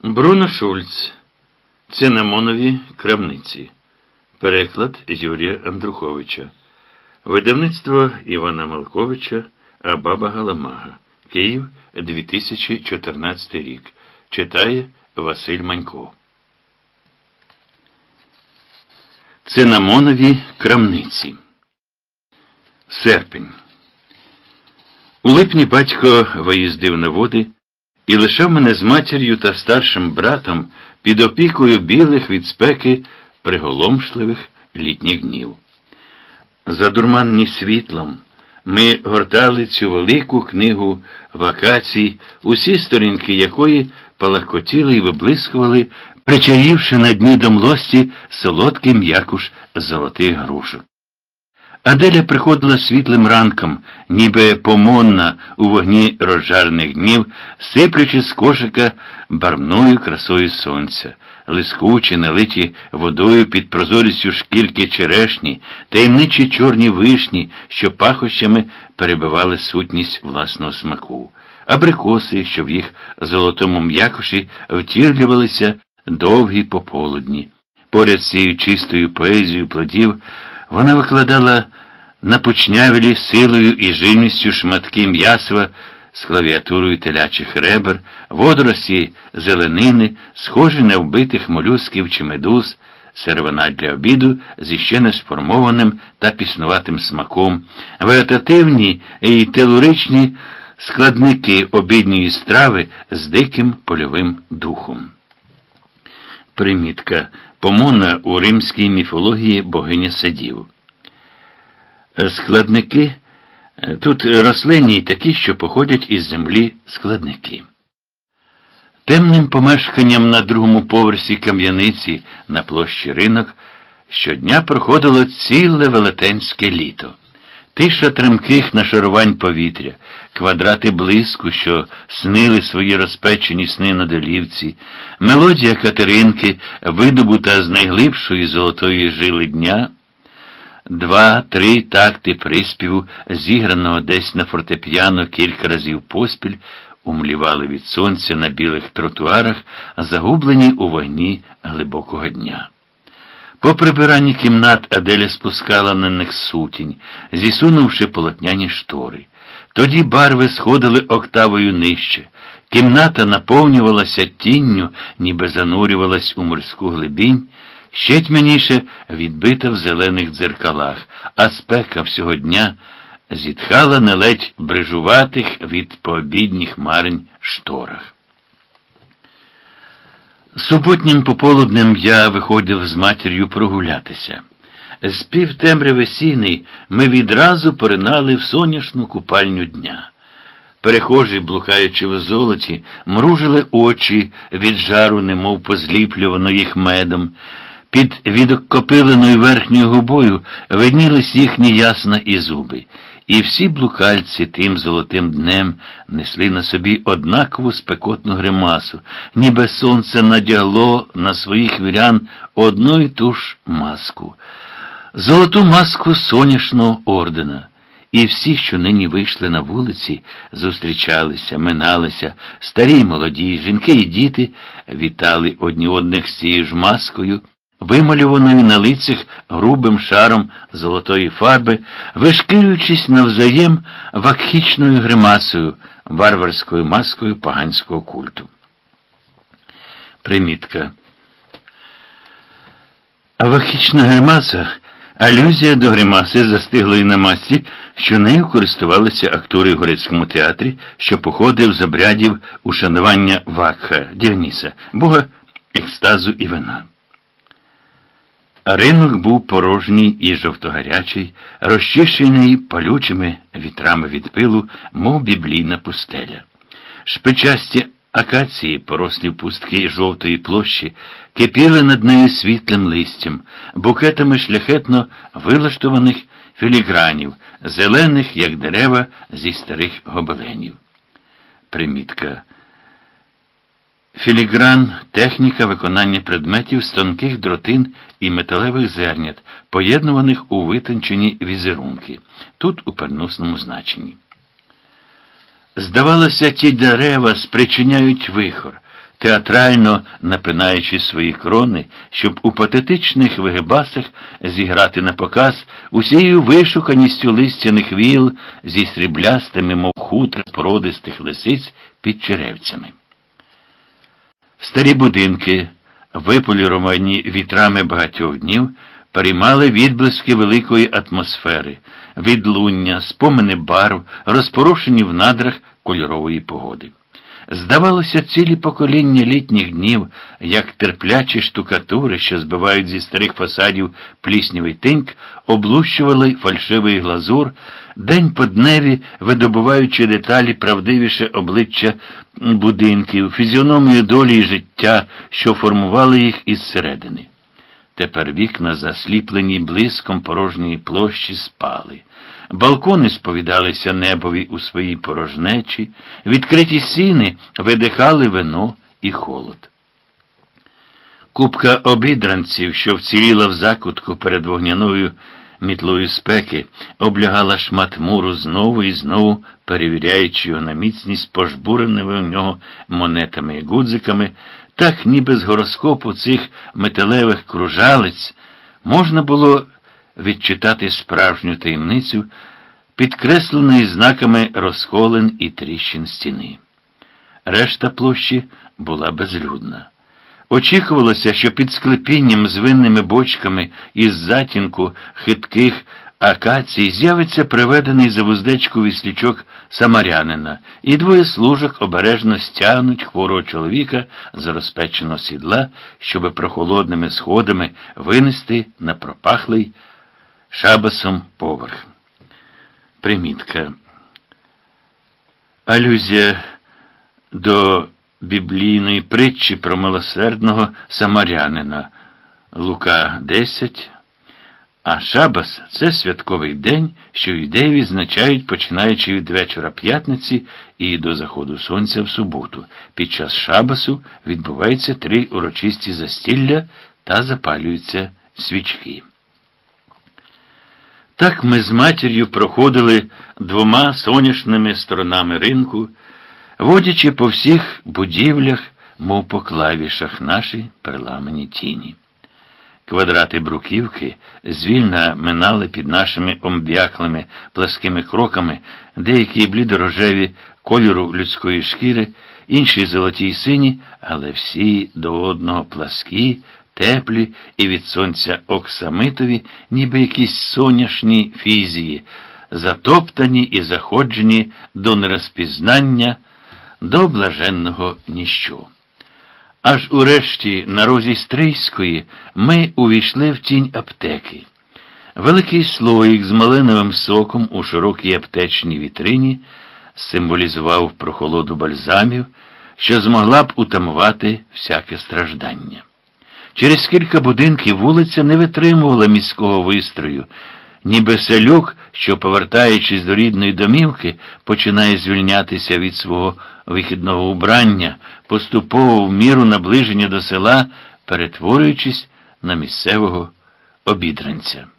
Бруно Шульц. Цинамонові крамниці. Переклад Юрія Андруховича. Видавництво Івана Малковича, Абаба Галамага. Київ, 2014 рік. Читає Василь Манько. Цинамонові крамниці. Серпень. У липні батько виїздив на води і лишав мене з матір'ю та старшим братом під опікою білих від спеки приголомшливих літніх днів. Задурманні світлом, ми гортали цю велику книгу вакацій, усі сторінки якої палахкотіли і виблискували, причаївши на дні домлості солодкий м'якуш золотих грушок. Аделя приходила світлим ранком, ніби помонна у вогні розжарених днів, сиплючи з кошика барвною красою сонця, лискучі, налиті водою під прозорістю шкірки черешні, таємничі чорні вишні, що пахощами перебивали сутність власного смаку, абрикоси, що в їх золотому м'якоші втірлювалися довгі пополудні. Поряд з цією чистою поезією плодів вона викладала на почнявілі силою і живністю шматки м'ясва з клавіатурою телячих ребер, водорості зеленини, схожі на вбитих молюсків чи медуз, серванат для обіду зі ще не сформованим та піснуватим смаком, вегетативні і телуричні складники обідньої страви з диким польовим духом. Примітка. Помона у римській міфології богиня садів. Складники – тут рослинні й такі, що походять із землі складники. Темним помешканням на другому поверсі кам'яниці на площі Ринок щодня проходило ціле велетенське літо. Тиша тремких нашарувань повітря, квадрати блиску, що снили свої розпечені сни на долівці, мелодія Катеринки, видобута з найглибшої золотої жили дня, 2-3 такти приспіву, зіграного десь на фортепіано кілька разів поспіль, умлівали від сонця на білих тротуарах, загублені у вогні глибокого дня. По прибиранні кімнат Аделя спускала на них сутінь, зісунувши полотняні штори. Тоді барви сходили октавою нижче. Кімната наповнювалася тінню, ніби занурювалась у морську глибінь, ще тьмяніше відбита в зелених дзеркалах, а спека всього дня зітхала на ледь брижуватих від пообідніх марень шторах. Суботнім пополуднем я виходив з матір'ю прогулятися. З півтемряви сіней ми відразу поринали в сонячну купальню дня. Перехожі, блукаючи в золоті, мружили очі від жару, немов позліплювано їх медом. Під відокопиленою верхньою губою виднілись їхні ясна і зуби. І всі блукальці тим золотим днем несли на собі однакову спекотну гримасу, ніби сонце надягло на своїх вірян одну й ту ж маску. Золоту маску сонячного ордена. І всі, що нині вийшли на вулиці, зустрічалися, миналися, старі й молоді, жінки і діти вітали одні одних з цією ж маскою, вималюваною на лицях грубим шаром золотої фарби, вишкірюючись навзаєм вакхічною гримасою, варварською маскою поганського культу. Примітка. Вакхічна гримаса – алюзія до гримаси застиглої на масці, що нею користувалися актори в Горецькому театрі, що походив з обрядів ушанування Вакха, Діоніса, бога екстазу і вина. Ринок був порожній і жовтогарячий, розчищений палючими вітрами від пилу, мов біблійна пустеля. Шпичасті акації, порослі в пустки жовтої площі, кипіли над нею світлим листям, букетами шляхетно вилаштованих філігранів, зелених, як дерева зі старих гобеленів. Примітка. Філігран – техніка виконання предметів з тонких дротин і металевих зернят, поєднуваних у витончені візерунки, тут у переносному значенні. Здавалося, ті дерева спричиняють вихор, театрально напинаючи свої крони, щоб у патетичних вигибасах зіграти на показ усією вишуканістю листяних віл зі сріблястими, мов хутр породистих лисиць під черевцями. Старі будинки, виполіровані вітрами багатьох днів, переймали відблиски великої атмосфери, відлуння, спомини барв, розпорошені в надрах кольорової погоди. Здавалося, цілі покоління літніх днів, як терплячі штукатури, що збивають зі старих фасадів пліснявий тиньк, облущували фальшивий глазур, день по дневі видобуваючи деталі правдивіше обличчя будинків, фізіономію долі і життя, що формували їх із середини. Тепер вікна, засліплені блиском порожньої площі, спали. Балкони сповідалися небові у своїй порожнечі, відкриті сіни видихали вино і холод. Купка обідранців, що вціліла в закутку перед вогняною мітлою спеки, облягала шмат муру знову і знову, перевіряючи його на міцність пожбуреними в нього монетами і гудзиками, так ніби з гороскопу цих металевих кружалиць можна було відчитати справжню таємницю, підкресленої знаками розколин і тріщин стіни. Решта площі була безлюдна. Очікувалося, що під склепінням з винними бочками із затінку хитких акацій з'явиться приведений за вуздечку віслючок самарянина, і двоє служок обережно стягнуть хворого чоловіка з розпеченого сідла, щоби прохолодними сходами винести на пропахлий шабасом поверх. Примітка. Алюзія до біблійної притчі про милосердного самарянина. Лука 10. А шабас – це святковий день, що юдеї відзначають, починаючи від вечора п'ятниці і до заходу сонця в суботу. Під час шабасу відбуваються 3 урочисті застілля та запалюються свічки. Так ми з матір'ю проходили 2 соняшними сторонами ринку, водячи по всіх будівлях, мов по клавішах наші переламані тіні. Квадрати бруківки звільно минали під нашими омб'яклими пласкими кроками, деякі блідорожеві кольору людської шкіри, інші золоті й сині, але всі до одного пласкі, теплі і від сонця оксамитові, ніби якісь соняшні фізії, затоптані і заходжені до нерозпізнання, до блаженного ніщо. Аж урешті на розі Стрийської ми увійшли в тінь аптеки. Великий слоїк з малиновим соком у широкій аптечній вітрині символізував прохолоду бальзамів, що змогла б утамувати всяке страждання. Через кілька будинків вулиця не витримувала міського вистрою, ніби селюк, що, повертаючись до рідної домівки, починає звільнятися від свого вихідного убрання, поступово в міру наближення до села, перетворюючись на місцевого обідранця.